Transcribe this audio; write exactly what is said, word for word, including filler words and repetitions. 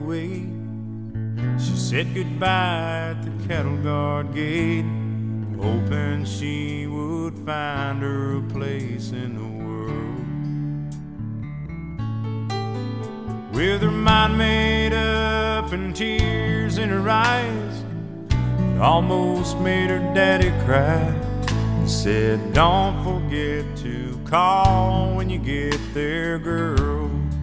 away. She said goodbye at the cattle guard gate, hoping she would find her a place in the world. With her mind made up and tears in her eyes, it almost made her daddy cry. He said, don't forget to call when you get there, girl.